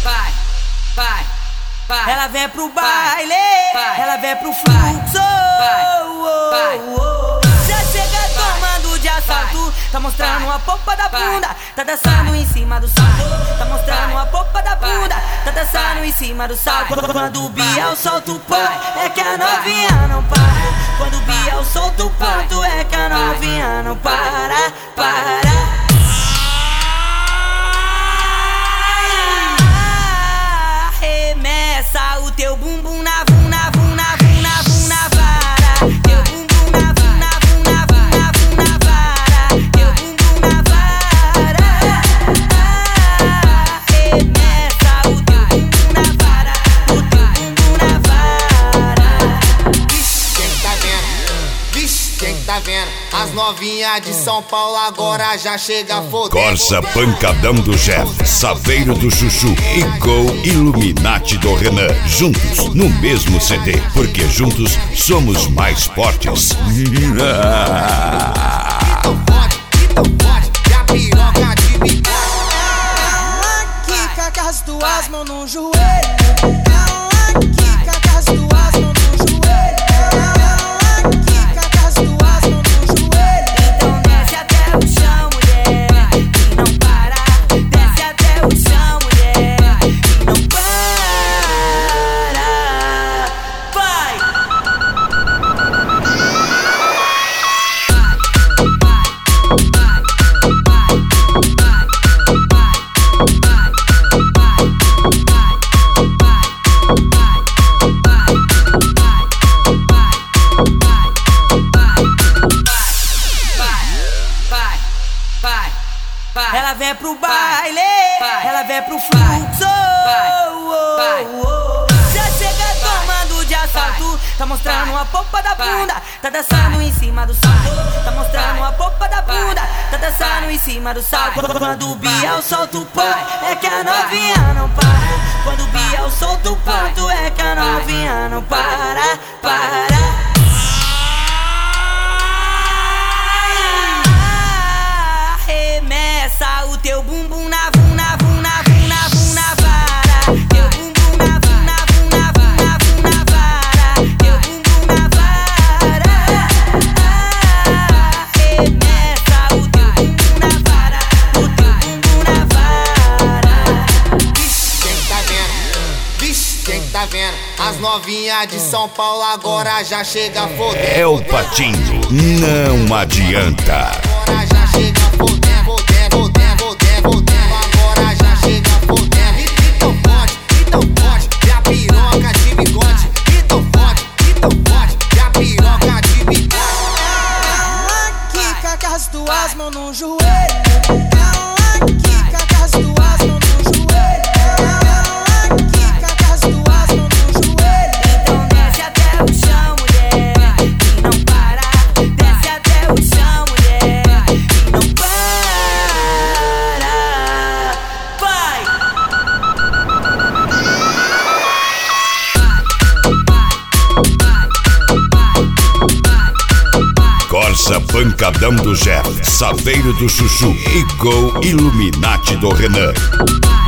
Ela vem pro baile, ela vem pro fluxo. Já chega tomando de assalto, tá mostrando a polpa da bunda, tá dançando em cima do salto. Tá mostrando a polpa da bunda, tá dançando em cima do salto. Quando o Biel solta o ponto, é que a novinha não para. Quando o Biel solta o ponto, é que a novinha não para. Arremessa o teu bumbum na vara. Teu bumbum na vara. Teu bumbum na vara. Arremessa o teu bumbum na vara. O teu bumbum na vara. Quem tá vendo? Vixe, quem tá vendo? As novinhas de São Paulo agora já chega fodendo. Corsa Pancadão do Jeff, Saveiro do Chuchu e Gol Illuminati do Renan. Juntos no mesmo CD, porque juntos somos mais fortes. Então pode, e a piroca de bigode. Ela quica com as duas mãos no joelho. Ela quica com as duas mãos no joelho. Ela quica com as duas mãos no joelho. Então desce até o chão, mulher, e não para. Desce até o chão, mulher, e não para. Vai! Ela vem pro baile, ela vem pro fluxo. Já chega tomando de assalto, tá mostrando a polpa da bunda, tá dançando em cima do salto. Tá mostrando a polpa da bunda, tá dançando em cima do salto. Quando o Biel solta o ponto, é que a novinha não para. Quando o Biel solta o ponto, é que a novinha não para. Arremessa o teu bumbum na vara. Teu bumbum na vara. Teu bumbum na vara. Arremessa o teu bumbum na vara. O teu bumbum na vara. Vixe, quem tá vendo? As novinhas de São Paulo agora já chega fodendo. É o Patinho, não adianta. Agora já chega fodendo. Agora já chega fodendo. Então pode, e a piroca de bigode. Então pode, e a piroca de bigode. Ela quica com as duas mãos no joelho. Ela quica com as duas mãos no joelho. Ela quica com as duas mãos no joelho. Então desce até o chão, mulher, e não para. Desce até o chão, mulher, e não para. Vai! Corsa Pancadão do Jeff, Saveiro do Chuchu e Gol Illuminati do Renan.